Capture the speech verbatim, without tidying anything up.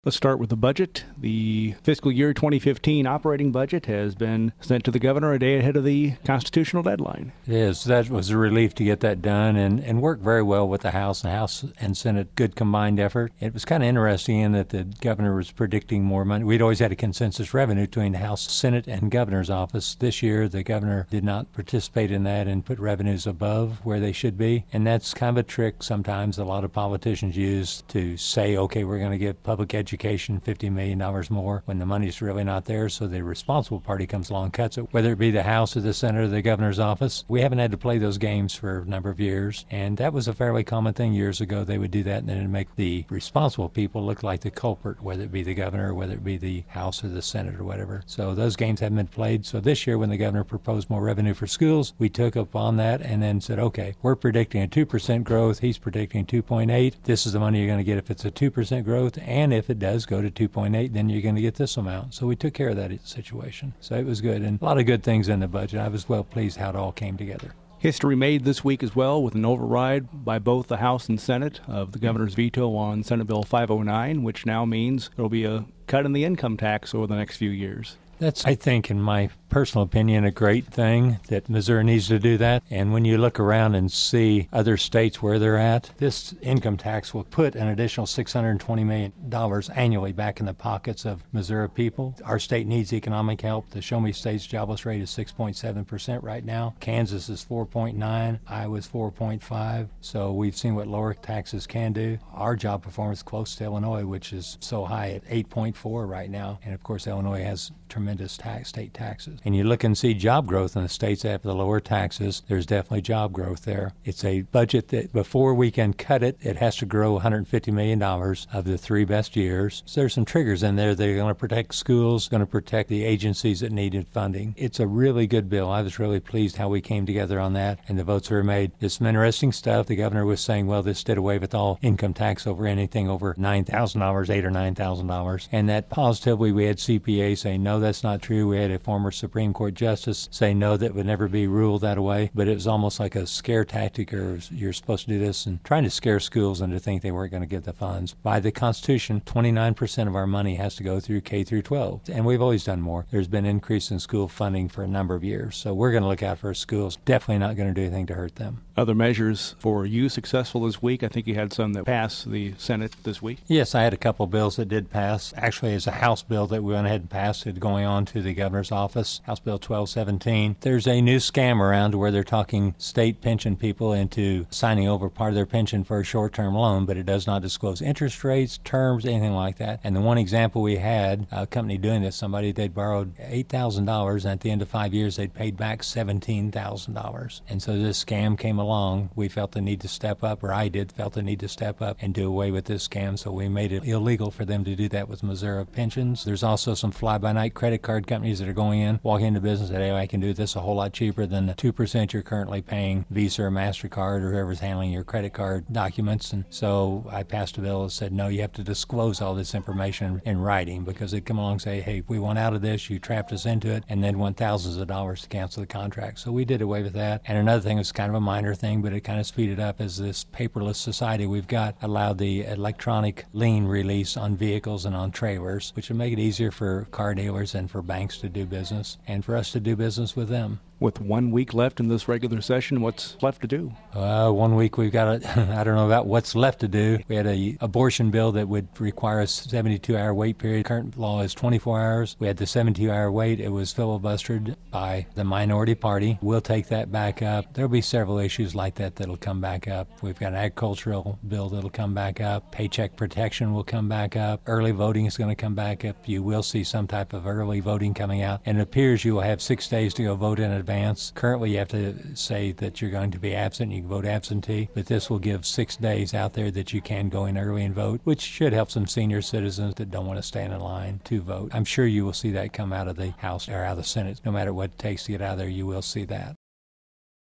Let's start with the budget. The fiscal year twenty fifteen operating budget has been sent to the governor a day ahead of the constitutional deadline. It is. That was a relief to get that done and, and worked very well with the House. The House and Senate, good combined effort. It was kind of interesting in that the governor was predicting more money. We'd always had a consensus revenue between the House, Senate, and governor's office. This year, the governor did not participate in that and put revenues above where they should be. And that's kind of a trick sometimes a lot of politicians use to say, okay, we're going to give public education Education fifty million dollars more when the money's really not there, so the responsible party comes along and cuts it, whether it be the House or the Senate or the governor's office. We haven't had to play those games for a number of years, and that was a fairly common thing years ago. They would do that and then it'd make the responsible people look like the culprit, whether it be the governor or whether it be the House or the Senate or whatever. So those games haven't been played. So this year when the governor proposed more revenue for schools, we took up on that and then said, okay, we're predicting a two percent growth. He's predicting two point eight. This is the money you're going to get if it's a two percent growth, and if it does go to two point eight, then you're going to get this amount. So we took care of that situation. So it was good, and a lot of good things in the budget. I was well pleased how it all came together. History made this week as well with an override by both the House and Senate of the governor's veto on Senate Bill five oh nine, which now means there will be a cut in the income tax over the next few years. That's, I think, in my personal opinion, a great thing that Missouri needs to do that. And when you look around and see other states where they're at, this income tax will put an additional six hundred twenty million dollars annually back in the pockets of Missouri people. Our state needs economic help. The Show Me State's jobless rate is six point seven percent right now. Kansas is four point nine. Iowa's four point five. So we've seen what lower taxes can do. Our job performance is close to Illinois, which is so high at eight point four right now. And of course, Illinois has tremendous tax, state taxes. And you look and see job growth in the states that have the lower taxes, there's definitely job growth there. It's a budget that before we can cut it, it has to grow one hundred fifty million dollars of the three best years. So there's some triggers in there. They're going to protect schools, going to protect the agencies that needed funding. It's a really good bill. I was really pleased how we came together on that, and the votes were made. There's some interesting stuff. The governor was saying, well, this did away with all income tax over anything over nine thousand dollars, eight thousand dollars or nine thousand dollars. And that positively, we had C P A say, no, that's not true. We had a former Supreme Court justice say no, that would never be ruled that way. But it was almost like a scare tactic, or you're supposed to do this, and trying to scare schools into think they weren't going to get the funds. By the Constitution, twenty-nine percent of our money has to go through K through twelve. And we've always done more. There's been increase in school funding for a number of years. So we're going to look out for our schools. Definitely not going to do anything to hurt them. Other measures for you successful this week? I think you had some that passed the Senate this week. Yes, I had a couple bills that did pass. Actually, it's a House bill that we went ahead and passed it going on to the governor's office, House Bill twelve seventeen. There's a new scam around where they're talking state pension people into signing over part of their pension for a short-term loan, but it does not disclose interest rates, terms, anything like that. And the one example we had, a company doing this, somebody, they'd borrowed eight thousand dollars, and at the end of five years, they'd paid back seventeen thousand dollars. And so this scam came along. We felt the need to step up, or I did felt the need to step up and do away with this scam, so we made it illegal for them to do that with Missouri pensions. There's also some fly-by-night credit card companies that are going in, walking into business, and say, hey, I can do this a whole lot cheaper than the two percent you're currently paying Visa or MasterCard or whoever's handling your credit card documents. And so I passed a bill that said, no, you have to disclose all this information in writing, because they'd come along and say, hey, we want out of this, you trapped us into it, and then want thousands of dollars to cancel the contract. So we did away with that. And another thing was kind of a minor thing, but it kind of speeded up, as this paperless society we've got allowed the electronic lien release on vehicles and on trailers, which would make it easier for car dealers and for banks to do business, and for us to do business with them. With one week left in this regular session, what's left to do? Uh, one week we've got, a, I don't know about what's left to do. We had a abortion bill that would require a seventy-two hour wait period. Current law is twenty-four hours. We had the seventy-two hour wait. It was filibustered by the minority party. We'll take that back up. There'll be several issues like that that'll come back up. We've got an agricultural bill that'll come back up. Paycheck protection will come back up. Early voting is going to come back up. You will see some type of early voting coming out. And it appears you will have six days to go vote in advance. Currently, you have to say that you're going to be absent. You can vote absentee, but this will give six days out there that you can go in early and vote, which should help some senior citizens that don't want to stand in line to vote. I'm sure you will see that come out of the House or out of the Senate. No matter what it takes to get out of there, you will see that.